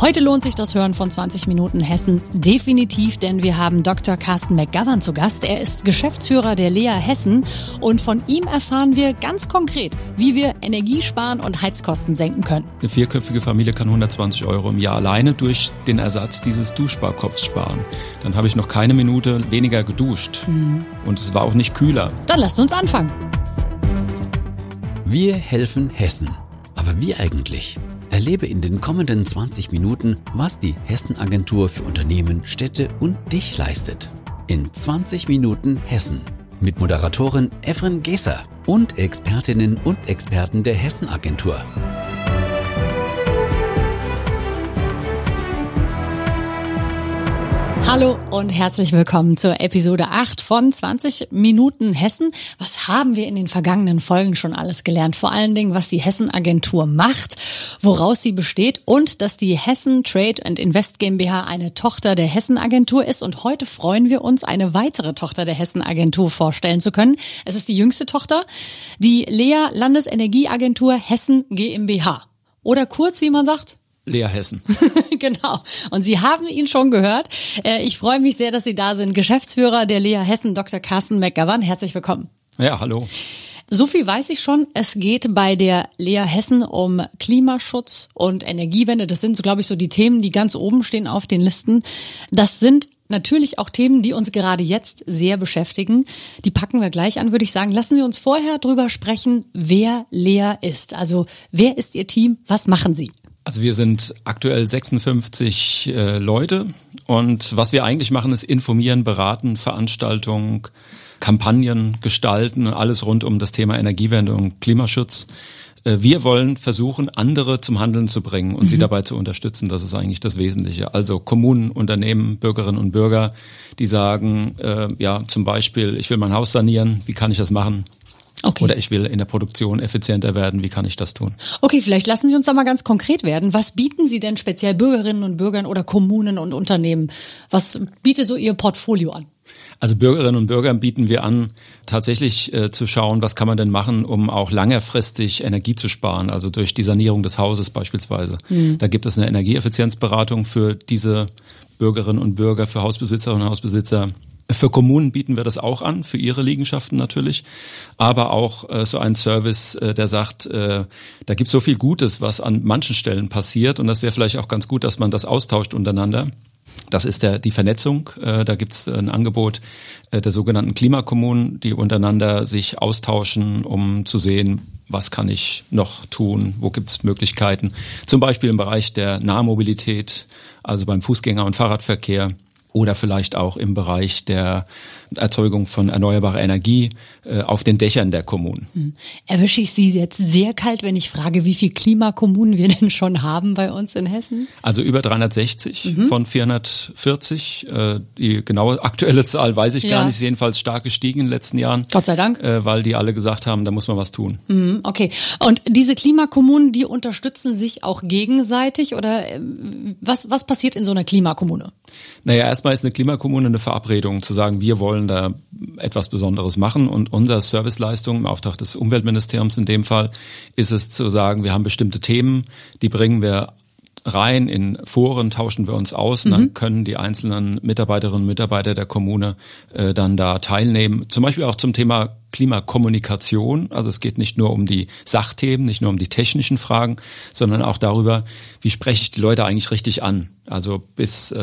Heute lohnt sich das Hören von 20 Minuten Hessen definitiv, denn wir haben Dr. Carsten McGovern zu Gast. Er ist Geschäftsführer der Lea Hessen und von ihm erfahren wir ganz konkret, wie wir Energie sparen und Heizkosten senken können. Eine vierköpfige Familie kann 120 € im Jahr alleine durch den Ersatz dieses Duschsparkopfs sparen. Dann habe ich noch keine Minute weniger geduscht und es war auch nicht kühler. Dann lasst uns anfangen. Wir helfen Hessen. Aber wie eigentlich? Erlebe in den kommenden 20 Minuten, was die Hessen-Agentur für Unternehmen, Städte und dich leistet. In 20 Minuten Hessen. Mit Moderatorin Evren Geser und Expertinnen und Experten der Hessen-Agentur. Hallo und herzlich willkommen zur Episode 8 von 20 Minuten Hessen. Was haben wir in den vergangenen Folgen schon alles gelernt? Vor allen Dingen, was die Hessen-Agentur macht, woraus sie besteht und dass die Hessen Trade and Invest GmbH eine Tochter der Hessen-Agentur ist. Und heute freuen wir uns, eine weitere Tochter der Hessen-Agentur vorstellen zu können. Es ist die jüngste Tochter, die Lea Landesenergieagentur Hessen GmbH. Oder kurz, wie man sagt? Lea Hessen. Genau. Und Sie haben ihn schon gehört. Ich freue mich sehr, dass Sie da sind. Geschäftsführer der Lea Hessen, Dr. Carsten McGovern. Herzlich willkommen. Ja, hallo. So viel weiß ich schon. Es geht bei der Lea Hessen um Klimaschutz und Energiewende. Das sind, so glaube ich, so die Themen, die ganz oben stehen auf den Listen. Das sind natürlich auch Themen, die uns gerade jetzt sehr beschäftigen. Die packen wir gleich an, würde ich sagen. Lassen Sie uns vorher drüber sprechen, wer Lea ist. Also, wer ist Ihr Team? Was machen Sie? Also wir sind aktuell 56 Leute und was wir eigentlich machen, ist informieren, beraten, Veranstaltungen, Kampagnen gestalten, alles rund um das Thema Energiewende und Klimaschutz. Wir wollen versuchen, andere zum Handeln zu bringen und sie dabei zu unterstützen. Das ist eigentlich das Wesentliche. Also Kommunen, Unternehmen, Bürgerinnen und Bürger, die sagen, zum Beispiel, ich will mein Haus sanieren, wie kann ich das machen? Okay. Oder ich will in der Produktion effizienter werden, wie kann ich das tun? Okay, vielleicht lassen Sie uns da mal ganz konkret werden. Was bieten Sie denn speziell Bürgerinnen und Bürgern oder Kommunen und Unternehmen? Was bietet so Ihr Portfolio an? Also Bürgerinnen und Bürgern bieten wir an, tatsächlich zu schauen, was kann man denn machen, um auch längerfristig Energie zu sparen, also durch die Sanierung des Hauses beispielsweise. Da gibt es eine Energieeffizienzberatung für diese Bürgerinnen und Bürger, für Hausbesitzerinnen und Hausbesitzer. Für Kommunen bieten wir das auch an, für ihre Liegenschaften natürlich, aber auch so ein Service, der sagt, da gibt es so viel Gutes, was an manchen Stellen passiert und das wäre vielleicht auch ganz gut, dass man das austauscht untereinander. Das ist die Vernetzung. Da gibt es ein Angebot der sogenannten Klimakommunen, die untereinander sich austauschen, um zu sehen, was kann ich noch tun, wo gibt es Möglichkeiten. Zum Beispiel im Bereich der Nahmobilität, also beim Fußgänger- und Fahrradverkehr. Oder vielleicht auch im Bereich der Erzeugung von erneuerbarer Energie auf den Dächern der Kommunen. Erwische ich Sie jetzt sehr kalt, wenn ich frage, wie viele Klimakommunen wir denn schon haben bei uns in Hessen? Also über 360 von 440. Die genaue aktuelle Zahl weiß ich gar nicht, ist jedenfalls stark gestiegen in den letzten Jahren. Gott sei Dank. Weil die alle gesagt haben, da muss man was tun. Okay. Und diese Klimakommunen, die unterstützen sich auch gegenseitig oder was passiert in so einer Klimakommune? Naja, erstmal ist eine Klimakommune eine Verabredung, zu sagen, wir wollen da etwas Besonderes machen und unsere Serviceleistung im Auftrag des Umweltministeriums in dem Fall ist es zu sagen, wir haben bestimmte Themen, die bringen wir rein, in Foren tauschen wir uns aus und dann können die einzelnen Mitarbeiterinnen und Mitarbeiter der Kommune dann da teilnehmen. Zum Beispiel auch zum Thema Klimakommunikation. Also es geht nicht nur um die Sachthemen, nicht nur um die technischen Fragen, sondern auch darüber, wie spreche ich die Leute eigentlich richtig an. Also bis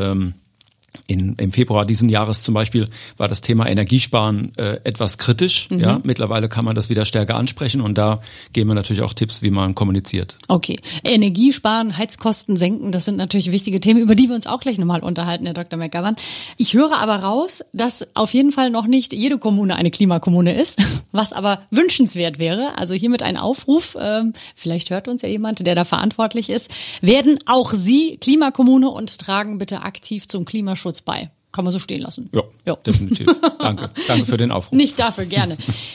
im Februar diesen Jahres zum Beispiel war das Thema Energiesparen etwas kritisch. Ja, mittlerweile kann man das wieder stärker ansprechen und da geben wir natürlich auch Tipps, wie man kommuniziert. Okay, Energiesparen, Heizkosten senken, das sind natürlich wichtige Themen, über die wir uns auch gleich nochmal unterhalten, Herr Dr. McGovern. Ich höre aber raus, dass auf jeden Fall noch nicht jede Kommune eine Klimakommune ist, was aber wünschenswert wäre. Also hiermit ein Aufruf, vielleicht hört uns ja jemand, der da verantwortlich ist. Werden auch Sie Klimakommune und tragen bitte aktiv zum Klimaschutz bei. Kann man so stehen lassen. Ja, definitiv. Danke für den Aufruf. Nicht dafür, gerne.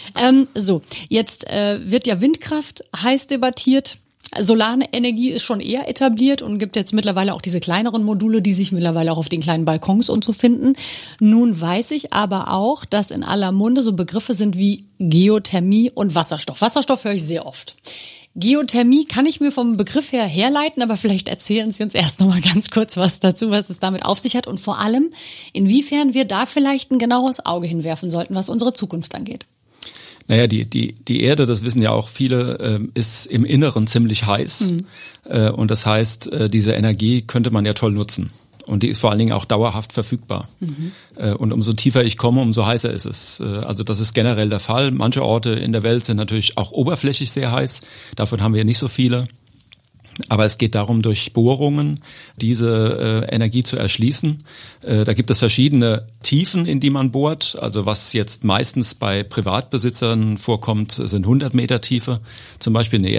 Jetzt wird ja Windkraft heiß debattiert. Solarenergie ist schon eher etabliert und gibt jetzt mittlerweile auch diese kleineren Module, die sich mittlerweile auch auf den kleinen Balkons und so finden. Nun weiß ich aber auch, dass in aller Munde so Begriffe sind wie Geothermie und Wasserstoff. Wasserstoff höre ich sehr oft. Geothermie kann ich mir vom Begriff her herleiten, aber vielleicht erzählen Sie uns erst noch mal ganz kurz was dazu, was es damit auf sich hat und vor allem, inwiefern wir da vielleicht ein genaues Auge hinwerfen sollten, was unsere Zukunft angeht. Naja, die Erde, das wissen ja auch viele, ist im Inneren ziemlich heiß. Und das heißt, diese Energie könnte man ja toll nutzen. Und die ist vor allen Dingen auch dauerhaft verfügbar. Und umso tiefer ich komme, umso heißer ist es. Also das ist generell der Fall. Manche Orte in der Welt sind natürlich auch oberflächlich sehr heiß. Davon haben wir nicht so viele. Aber es geht darum, durch Bohrungen diese Energie zu erschließen. Da gibt es verschiedene Tiefen, in die man bohrt. Also was jetzt meistens bei Privatbesitzern vorkommt, sind 100 Meter Tiefe. Zum Beispiel eine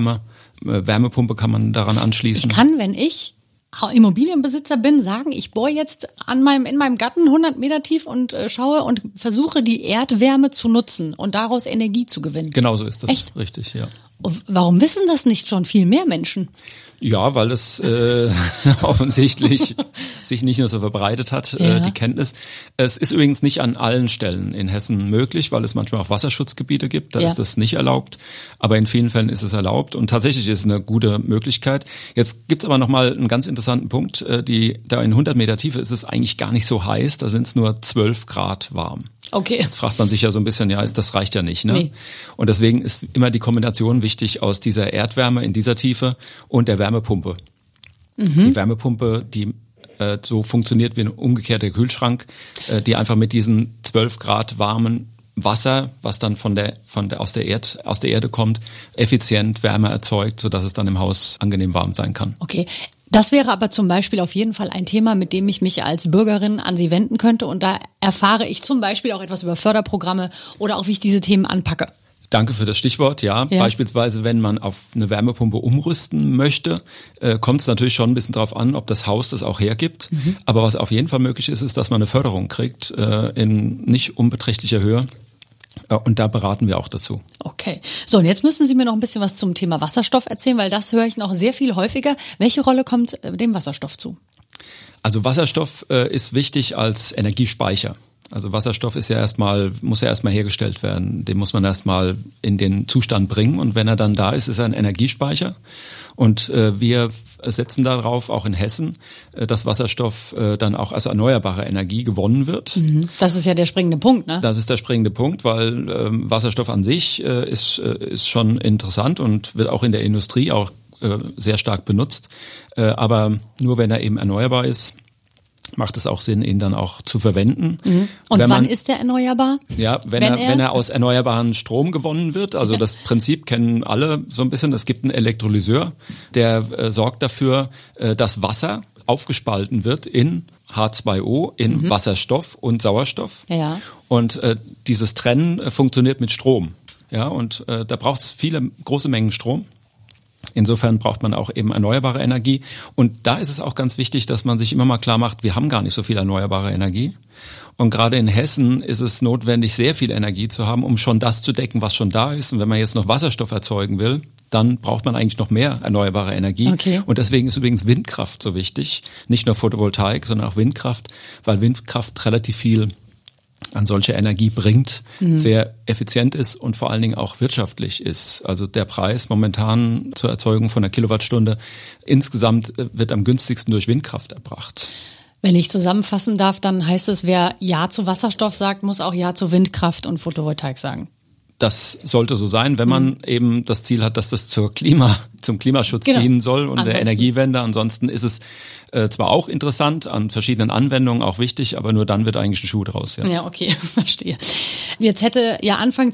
Wärmepumpe kann man daran anschließen. Ich kann, wenn ich Immobilienbesitzer bin, sagen, ich bohre jetzt in meinem Garten 100 Meter tief und schaue und versuche die Erdwärme zu nutzen und daraus Energie zu gewinnen. Genau so ist das. Echt? Richtig, ja. Warum wissen das nicht schon viel mehr Menschen? Ja, weil es offensichtlich sich nicht nur so verbreitet hat, die Kenntnis. Es ist übrigens nicht an allen Stellen in Hessen möglich, weil es manchmal auch Wasserschutzgebiete gibt, da ist das nicht erlaubt. Aber in vielen Fällen ist es erlaubt und tatsächlich ist es eine gute Möglichkeit. Jetzt gibt's aber nochmal einen ganz interessanten Punkt. Da in 100 Meter Tiefe ist es eigentlich gar nicht so heiß, da sind es nur 12 Grad warm. Okay. Jetzt fragt man sich ja so ein bisschen, ja, das reicht ja nicht, ne? Nee. Und deswegen ist immer die Kombination wichtig aus dieser Erdwärme in dieser Tiefe und der Wärmepumpe. Die Wärmepumpe, die so funktioniert wie ein umgekehrter Kühlschrank, die einfach mit diesen 12 Grad warmen Wasser, was dann aus der Erde kommt, effizient Wärme erzeugt, sodass es dann im Haus angenehm warm sein kann. Okay. Das wäre aber zum Beispiel auf jeden Fall ein Thema, mit dem ich mich als Bürgerin an Sie wenden könnte. Und da erfahre ich zum Beispiel auch etwas über Förderprogramme oder auch, wie ich diese Themen anpacke. Danke für das Stichwort. Ja, beispielsweise, wenn man auf eine Wärmepumpe umrüsten möchte, kommt es natürlich schon ein bisschen drauf an, ob das Haus das auch hergibt. Aber was auf jeden Fall möglich ist, ist, dass man eine Förderung kriegt in nicht unbeträchtlicher Höhe. Und da beraten wir auch dazu. Okay. So, und jetzt müssen Sie mir noch ein bisschen was zum Thema Wasserstoff erzählen, weil das höre ich noch sehr viel häufiger. Welche Rolle kommt dem Wasserstoff zu? Also Wasserstoff ist wichtig als Energiespeicher. Also Wasserstoff muss ja erstmal hergestellt werden. Den muss man erstmal in den Zustand bringen. Und wenn er dann da ist, ist er ein Energiespeicher. Und wir setzen darauf, auch in Hessen, dass Wasserstoff dann auch als erneuerbare Energie gewonnen wird. Das ist ja der springende Punkt, ne? Das ist der springende Punkt, weil Wasserstoff an sich ist schon interessant und wird auch in der Industrie auch sehr stark benutzt. Aber nur wenn er eben erneuerbar ist, macht es auch Sinn, ihn dann auch zu verwenden. Und wann ist er erneuerbar? Ja, wenn er aus erneuerbaren Strom gewonnen wird. Also das Prinzip kennen alle so ein bisschen. Es gibt einen Elektrolyseur, der sorgt dafür, dass Wasser aufgespalten wird in H2O, in Wasserstoff und Sauerstoff. Ja. Und dieses Trennen funktioniert mit Strom. Ja, und da braucht es große Mengen Strom. Insofern braucht man auch eben erneuerbare Energie. Und da ist es auch ganz wichtig, dass man sich immer mal klar macht, wir haben gar nicht so viel erneuerbare Energie. Und gerade in Hessen ist es notwendig, sehr viel Energie zu haben, um schon das zu decken, was schon da ist. Und wenn man jetzt noch Wasserstoff erzeugen will, dann braucht man eigentlich noch mehr erneuerbare Energie. Okay. Und deswegen ist übrigens Windkraft so wichtig. Nicht nur Photovoltaik, sondern auch Windkraft, weil Windkraft relativ viel an solche Energie bringt, sehr effizient ist und vor allen Dingen auch wirtschaftlich ist. Also der Preis momentan zur Erzeugung von einer Kilowattstunde insgesamt wird am günstigsten durch Windkraft erbracht. Wenn ich zusammenfassen darf, dann heißt es, wer Ja zu Wasserstoff sagt, muss auch Ja zu Windkraft und Photovoltaik sagen. Das sollte so sein, wenn man eben das Ziel hat, dass das zum Klimaschutz dienen soll und der Energiewende. Ansonsten ist es zwar auch interessant, an verschiedenen Anwendungen auch wichtig, aber nur dann wird eigentlich ein Schuh draus. Ja, okay, verstehe. Jetzt hätte ja Anfang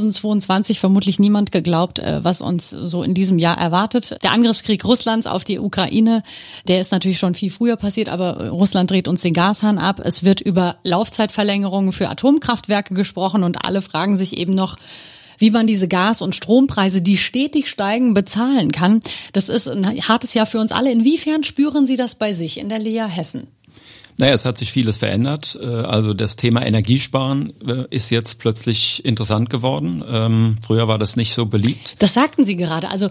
2022 vermutlich niemand geglaubt, was uns so in diesem Jahr erwartet. Der Angriffskrieg Russlands auf die Ukraine, der ist natürlich schon viel früher passiert, aber Russland dreht uns den Gashahn ab. Es wird über Laufzeitverlängerungen für Atomkraftwerke gesprochen und alle fragen sich eben noch, wie man diese Gas- und Strompreise, die stetig steigen, bezahlen kann. Das ist ein hartes Jahr für uns alle. Inwiefern spüren Sie das bei sich in der Lea Hessen? Naja, es hat sich vieles verändert. Also das Thema Energiesparen ist jetzt plötzlich interessant geworden. Früher war das nicht so beliebt. Das sagten Sie gerade. Also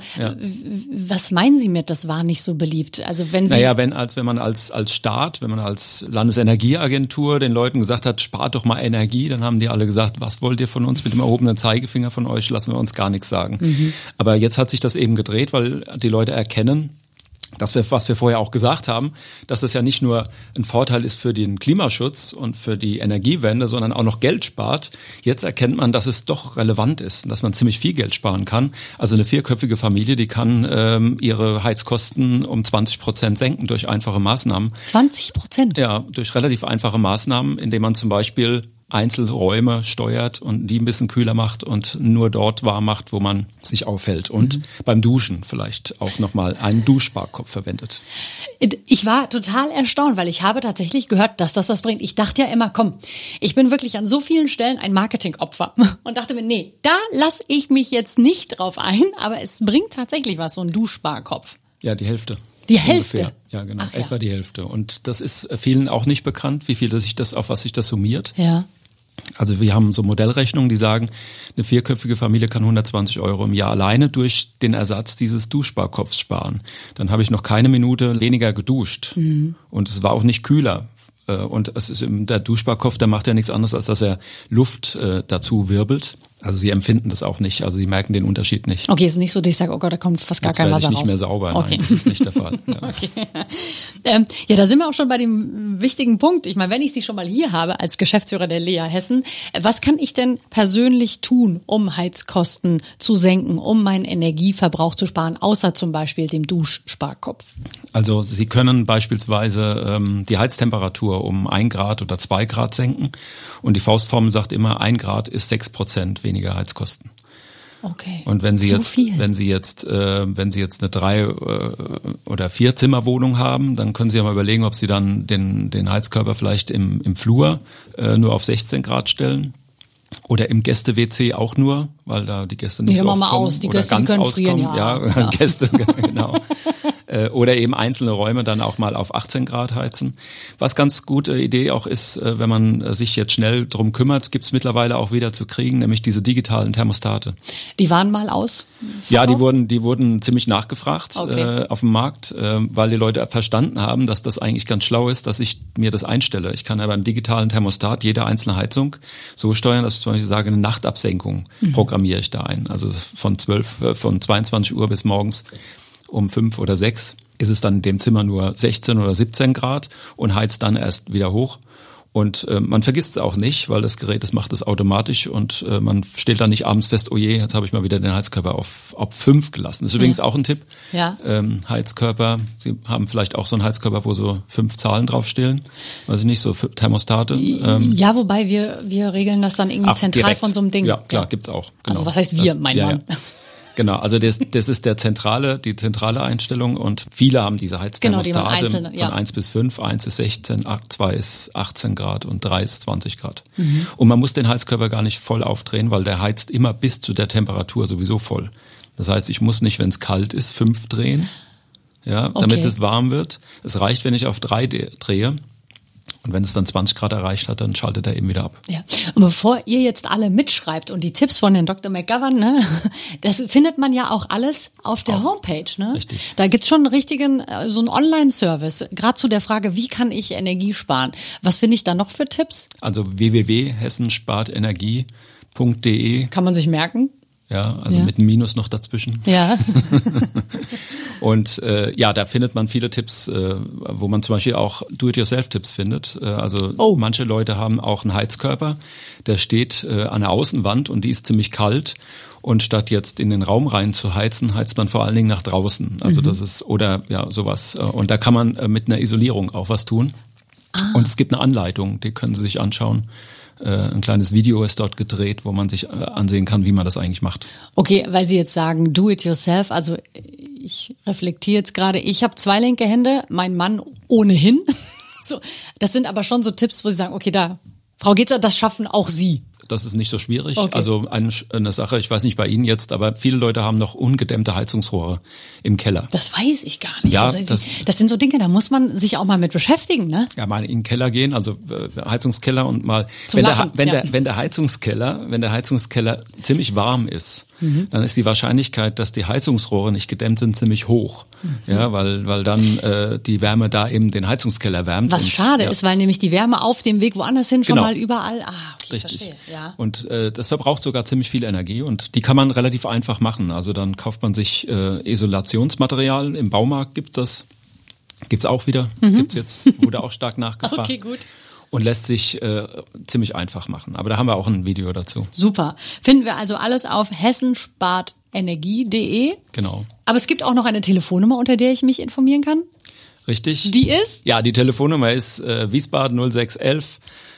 was meinen Sie mit, das war nicht so beliebt? Also wenn Sie wenn man als Staat, wenn man als Landesenergieagentur den Leuten gesagt hat, spart doch mal Energie, dann haben die alle gesagt, was wollt ihr von uns mit dem erhobenen Zeigefinger von euch, lassen wir uns gar nichts sagen. Aber jetzt hat sich das eben gedreht, weil die Leute erkennen, was wir vorher auch gesagt haben, dass es ja nicht nur ein Vorteil ist für den Klimaschutz und für die Energiewende, sondern auch noch Geld spart. Jetzt erkennt man, dass es doch relevant ist und dass man ziemlich viel Geld sparen kann. Also eine 4-köpfige Familie, die kann ihre Heizkosten um 20% senken durch einfache Maßnahmen. 20%? Ja, durch relativ einfache Maßnahmen, indem man zum Beispiel Einzelräume steuert und die ein bisschen kühler macht und nur dort warm macht, wo man sich aufhält. Und beim Duschen vielleicht auch nochmal einen Duschsparkopf verwendet. Ich war total erstaunt, weil ich habe tatsächlich gehört, dass das was bringt. Ich dachte ja immer, komm, ich bin wirklich an so vielen Stellen ein Marketingopfer und dachte mir, nee, da lasse ich mich jetzt nicht drauf ein, aber es bringt tatsächlich was, so ein Duschsparkopf. Ja, die Hälfte. Die Hälfte? Ungefähr. Ja, genau. Etwa die Hälfte. Und das ist vielen auch nicht bekannt, auf was sich das summiert. Ja. Also wir haben so Modellrechnungen, die sagen, eine 4-köpfige Familie kann 120 € im Jahr alleine durch den Ersatz dieses Duschsparkopfs sparen. Dann habe ich noch keine Minute weniger geduscht. Und es war auch nicht kühler. Und es ist der Duschsparkopf, der macht ja nichts anderes, als dass er Luft dazu wirbelt. Also sie empfinden das auch nicht, also sie merken den Unterschied nicht. Okay, ist nicht so, dass ich sage, oh Gott, da kommt fast gar kein Wasser raus. Jetzt werde ich nicht mehr sauber, okay. Nein, das ist nicht der Fall. Ja. Okay. Ja, da sind wir auch schon bei dem wichtigen Punkt. Ich meine, wenn ich Sie schon mal hier habe als Geschäftsführer der Lea Hessen, was kann ich denn persönlich tun, um Heizkosten zu senken, um meinen Energieverbrauch zu sparen, außer zum Beispiel dem Duschsparkopf? Also Sie können beispielsweise die Heiztemperatur um 1 Grad oder 2 Grad senken und die Faustformel sagt immer, 1 Grad ist 6% weniger Heizkosten. Okay. Und wenn Sie jetzt eine 3 oder 4 Zimmerwohnung haben, dann können Sie ja mal überlegen, ob Sie dann den Heizkörper vielleicht im Flur nur auf 16 Grad stellen. Oder im Gäste-WC auch nur, weil da die Gäste nicht so oft kommen. Die Gäste, die können frieren, ja. Gäste, genau. Oder eben einzelne Räume dann auch mal auf 18 Grad heizen. Was ganz gute Idee auch ist, wenn man sich jetzt schnell drum kümmert, gibt's mittlerweile auch wieder zu kriegen, nämlich diese digitalen Thermostate. Die waren mal aus? Ja, die wurden ziemlich nachgefragt auf dem Markt, weil die Leute verstanden haben, dass das eigentlich ganz schlau ist, dass ich mir das einstelle. Ich kann ja beim digitalen Thermostat jede einzelne Heizung so steuern, dass ich zum Beispiel sage, eine Nachtabsenkung programmiere ich da ein. Also von 22 Uhr bis morgens um 5 oder 6 ist es dann in dem Zimmer nur 16 oder 17 Grad und heizt dann erst wieder hoch. Und man vergisst es auch nicht, weil das Gerät, das macht es automatisch und man stellt dann nicht abends fest, oh je, jetzt habe ich mal wieder den Heizkörper auf 5 gelassen. Das ist übrigens auch ein Tipp. Ja. Heizkörper, Sie haben vielleicht auch so einen Heizkörper, wo so 5 Zahlen draufstehen. Also nicht so Thermostate. Ja, wobei wir regeln das dann irgendwie zentral direkt von so einem Ding. Ja, klar, gibt's auch. Genau. Also was heißt wir, mein Mann? Ja. Genau, also das ist die zentrale Einstellung und viele haben diese Heizthermostate von 1 bis 5, 1 ist 16, 2 ist 18 Grad und 3 ist 20 Grad. Und man muss den Heizkörper gar nicht voll aufdrehen, weil der heizt immer bis zu der Temperatur sowieso voll. Das heißt, ich muss nicht, wenn es kalt ist, 5 drehen, ja, damit es warm wird. Es reicht, wenn ich auf 3 drehe. Und wenn es dann 20 Grad erreicht hat, dann schaltet er eben wieder ab. Ja. Und bevor ihr jetzt alle mitschreibt und die Tipps von Herrn Dr. McGovern, ne, das findet man ja auch alles auf der Homepage. Ne? Richtig. Da gibt's schon so einen Online-Service, gerade zu der Frage, wie kann ich Energie sparen? Was finde ich da noch für Tipps? Also www.hessenspartenergie.de. Kann man sich merken? Ja, also mit einem Minus noch dazwischen. Ja. Und da findet man viele Tipps, wo man zum Beispiel auch Do-it-yourself-Tipps findet. Manche Leute haben auch einen Heizkörper, der steht an der Außenwand und die ist ziemlich kalt. Und statt jetzt in den Raum rein zu heizen, heizt man vor allen Dingen nach draußen. Also das ist, sowas. Und da kann man mit einer Isolierung auch was tun. Und es gibt eine Anleitung, die können Sie sich anschauen. Ein kleines Video ist dort gedreht, wo man sich ansehen kann, wie man das eigentlich macht. Okay, weil Sie jetzt sagen, do it yourself, also ich reflektiere jetzt gerade, ich habe 2 linke Hände, mein Mann ohnehin. So, das sind aber schon so Tipps, wo Sie sagen, okay, Frau Gezer, das schaffen auch Sie. das ist nicht so schwierig. Okay. Also eine Sache, ich weiß nicht bei Ihnen jetzt, aber viele Leute haben noch ungedämmte Heizungsrohre im Keller. Das weiß ich gar nicht. Ja, das sind so Dinge, da muss man sich auch mal mit beschäftigen, ne? Ja, mal in den Keller gehen, also Heizungskeller und mal, wenn der Heizungskeller ziemlich warm ist, dann ist die Wahrscheinlichkeit, dass die Heizungsrohre nicht gedämmt sind, ziemlich hoch. Ja, weil dann die Wärme da eben den Heizungskeller wärmt. Was schade ist, weil nämlich die Wärme auf dem Weg woanders hin schon mal überall. Okay, richtig. Verstehe. Ja. Und das verbraucht sogar ziemlich viel Energie und die kann man relativ einfach machen. Also dann kauft man sich Isolationsmaterial, im Baumarkt gibt's auch wieder, gibt's jetzt, wurde auch stark nachgefragt. Okay, gut. Und lässt sich ziemlich einfach machen. Aber da haben wir auch ein Video dazu. Super. Finden wir also alles auf hessenspartenergie.de. Genau. Aber es gibt auch noch eine Telefonnummer, unter der ich mich informieren kann. Richtig. Die ist? Ja, die Telefonnummer ist Wiesbaden 0611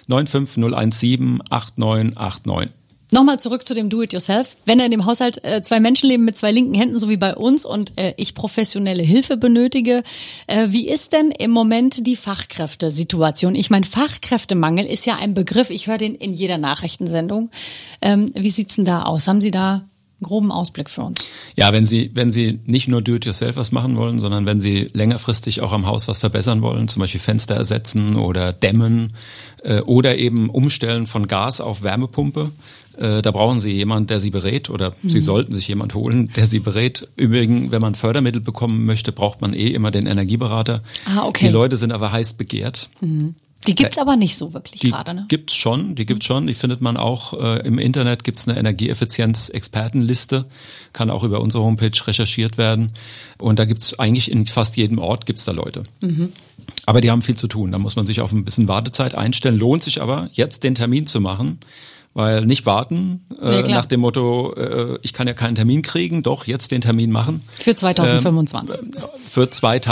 95017 8989. Nochmal zurück zu dem Do-it-yourself. Wenn in dem Haushalt 2 Menschen leben mit 2 linken Händen, so wie bei uns, und ich professionelle Hilfe benötige, wie ist denn im Moment die Fachkräftesituation? Ich meine, Fachkräftemangel ist ja ein Begriff, ich höre den in jeder Nachrichtensendung. Wie sieht's denn da aus? Haben Sie da einen groben Ausblick für uns? Ja, wenn Sie nicht nur Do-it-yourself was machen wollen, sondern wenn Sie längerfristig auch am Haus was verbessern wollen, zum Beispiel Fenster ersetzen oder dämmen oder eben umstellen von Gas auf Wärmepumpe, da brauchen Sie jemanden, der Sie berät, oder Sie sollten sich jemand holen, der Sie berät. Übrigens, wenn man Fördermittel bekommen möchte, braucht man immer den Energieberater. Okay. Die Leute sind aber heiß begehrt. Die gibt's aber nicht so wirklich gerade, ne? Die gibt's schon. Die findet man auch im Internet. Gibt's eine Energieeffizienz-Expertenliste, kann auch über unsere Homepage recherchiert werden. Und da gibt's eigentlich in fast jedem Ort gibt's da Leute. Aber die haben viel zu tun. Da muss man sich auf ein bisschen Wartezeit einstellen. Lohnt sich aber, jetzt den Termin zu machen. Weil nicht warten, nach dem Motto, ich kann ja keinen Termin kriegen, doch jetzt den Termin machen. Für 2025. Für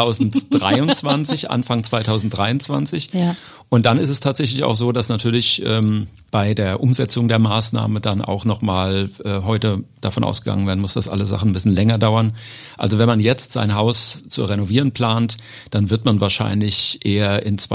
2023, Anfang 2023. Ja. Und dann ist es tatsächlich auch so, dass natürlich bei der Umsetzung der Maßnahme dann auch nochmal heute davon ausgegangen werden muss, dass alle Sachen ein bisschen länger dauern. Also wenn man jetzt sein Haus zu renovieren plant, dann wird man wahrscheinlich eher in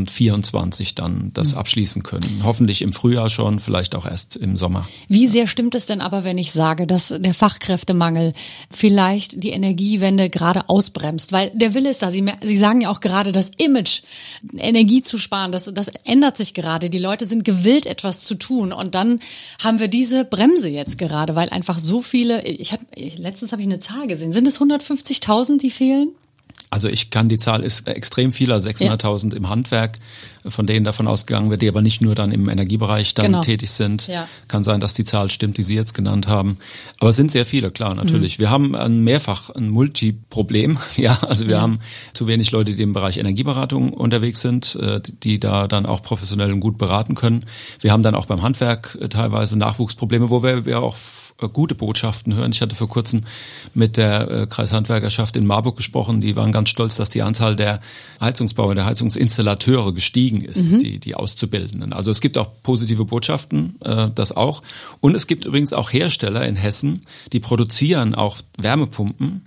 2024 dann das abschließen können. Hoffentlich im Frühjahr schon, vielleicht auch erst im Sommer. Wie sehr stimmt es denn aber, wenn ich sage, dass der Fachkräftemangel vielleicht die Energiewende gerade ausbremst? Weil der Wille ist da. Sie sagen ja auch gerade, das Image, Energie zu sparen, das ändert sich gerade. Die Leute sind gewillt, etwas zu tun. Und dann haben wir diese Bremse jetzt gerade, weil einfach so viele, letztens habe ich eine Zahl gesehen, sind es 150.000, die fehlen? Also die Zahl ist extrem viel, 600.000 im Handwerk, von denen davon ausgegangen wird, die aber nicht nur dann im Energiebereich dann tätig sind. Ja. Kann sein, dass die Zahl stimmt, die Sie jetzt genannt haben. Aber es sind sehr viele, klar, natürlich. Wir haben mehrfach ein Multiproblem. Ja, also wir haben zu wenig Leute, die im Bereich Energieberatung unterwegs sind, die da dann auch professionell und gut beraten können. Wir haben dann auch beim Handwerk teilweise Nachwuchsprobleme, wo wir auch gute Botschaften hören. Ich hatte vor kurzem mit der Kreishandwerkerschaft in Marburg gesprochen. Die waren ganz stolz, dass die Anzahl der Heizungsbauer, der Heizungsinstallateure gestiegen ist, die Auszubildenden. Also es gibt auch positive Botschaften, das auch. Und es gibt übrigens auch Hersteller in Hessen, die produzieren auch Wärmepumpen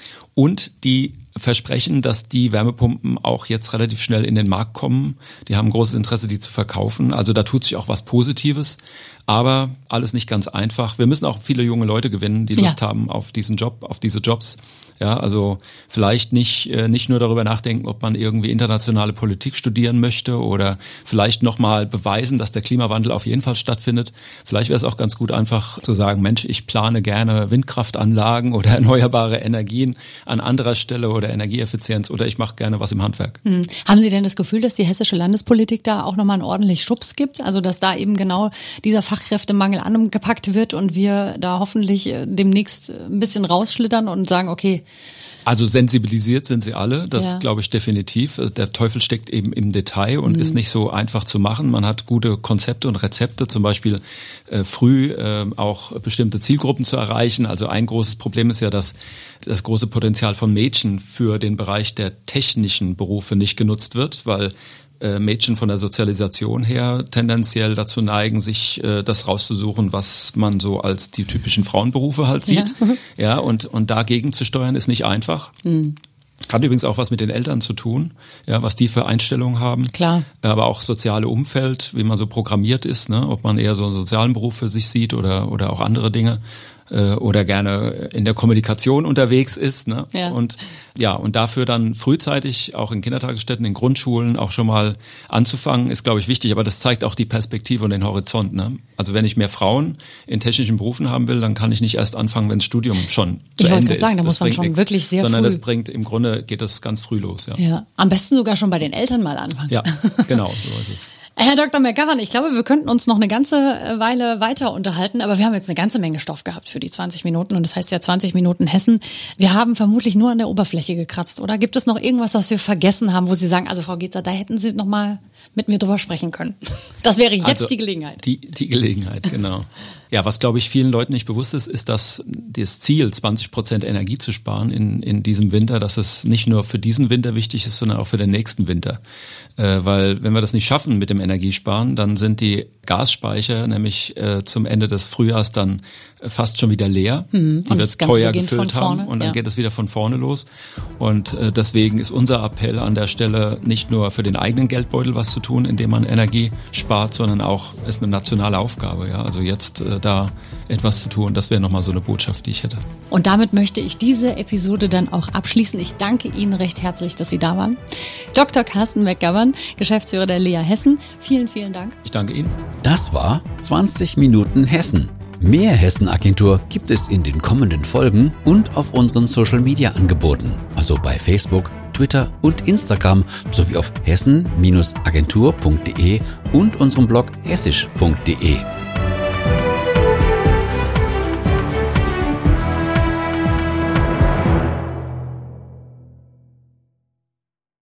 und die versprechen, dass die Wärmepumpen auch jetzt relativ schnell in den Markt kommen. Die haben großes Interesse, die zu verkaufen. Also da tut sich auch was Positives, aber alles nicht ganz einfach. Wir müssen auch viele junge Leute gewinnen, die Lust haben auf diesen Job, auf diese Jobs. Ja, also vielleicht nicht nur darüber nachdenken, ob man irgendwie internationale Politik studieren möchte oder vielleicht nochmal beweisen, dass der Klimawandel auf jeden Fall stattfindet. Vielleicht wäre es auch ganz gut, einfach zu sagen, Mensch, ich plane gerne Windkraftanlagen oder erneuerbare Energien an anderer Stelle oder Energieeffizienz oder ich mache gerne was im Handwerk. Haben Sie denn das Gefühl, dass die hessische Landespolitik da auch nochmal einen ordentlich Schubs gibt? Also dass da eben genau dieser Fachkräftemangel angepackt wird und wir da hoffentlich demnächst ein bisschen rausschlittern und sagen, okay. Also sensibilisiert sind sie alle, das glaube ich definitiv. Der Teufel steckt eben im Detail und ist nicht so einfach zu machen. Man hat gute Konzepte und Rezepte, zum Beispiel früh auch bestimmte Zielgruppen zu erreichen. Also ein großes Problem ist ja, dass das große Potenzial von Mädchen für den Bereich der technischen Berufe nicht genutzt wird, weil Mädchen von der Sozialisation her tendenziell dazu neigen, sich das rauszusuchen, was man so als die typischen Frauenberufe halt sieht. Ja, und dagegen zu steuern ist nicht einfach. Hat übrigens auch was mit den Eltern zu tun, ja, was die für Einstellungen haben. Klar. Aber auch soziale Umfeld, wie man so programmiert ist, ne, ob man eher so einen sozialen Beruf für sich sieht oder auch andere Dinge. Oder gerne in der Kommunikation unterwegs ist, ne? Ja. Und dafür dann frühzeitig auch in Kindertagesstätten, in Grundschulen auch schon mal anzufangen, ist, glaube ich, wichtig. Aber das zeigt auch die Perspektive und den Horizont, ne? Also wenn ich mehr Frauen in technischen Berufen haben will, dann kann ich nicht erst anfangen, wenn das Studium schon zu Ende ist. Ich wollte gerade sagen, da muss man schon wirklich sehr sondern früh. das bringt, im Grunde geht das ganz früh los, ja. Ja, am besten sogar schon bei den Eltern mal anfangen. Ja, genau, so ist es. Herr Dr. McGovern, ich glaube, wir könnten uns noch eine ganze Weile weiter unterhalten, aber wir haben jetzt eine ganze Menge Stoff gehabt für die 20 Minuten und das heißt ja 20 Minuten Hessen. Wir haben vermutlich nur an der Oberfläche gekratzt, oder? Gibt es noch irgendwas, was wir vergessen haben, wo Sie sagen, also Frau Gezer, da hätten Sie noch mal mit mir drüber sprechen können? Das wäre jetzt also die Gelegenheit. Die Gelegenheit, genau. Ja, was glaube ich vielen Leuten nicht bewusst ist, dass das Ziel, 20% Energie zu sparen in diesem Winter, dass es nicht nur für diesen Winter wichtig ist, sondern auch für den nächsten Winter. Weil wenn wir das nicht schaffen mit dem Energiesparen, dann sind die Gasspeicher nämlich zum Ende des Frühjahrs dann fast schon wieder leer. Die wir teuer gefüllt haben und dann geht es wieder von vorne los. Und deswegen ist unser Appell an der Stelle nicht nur für den eigenen Geldbeutel was zu tun, indem man Energie spart, sondern auch ist eine nationale Aufgabe. Ja, also jetzt da etwas zu tun, das wäre nochmal so eine Botschaft, die ich hätte. Und damit möchte ich diese Episode dann auch abschließen. Ich danke Ihnen recht herzlich, dass Sie da waren. Dr. Carsten McGovern, Geschäftsführer der Lea Hessen. Vielen, vielen Dank. Ich danke Ihnen. Das war 20 Minuten Hessen. Mehr Hessen-Agentur gibt es in den kommenden Folgen und auf unseren Social-Media-Angeboten, also bei Facebook, Twitter und Instagram sowie auf hessen-agentur.de und unserem Blog hessisch.de.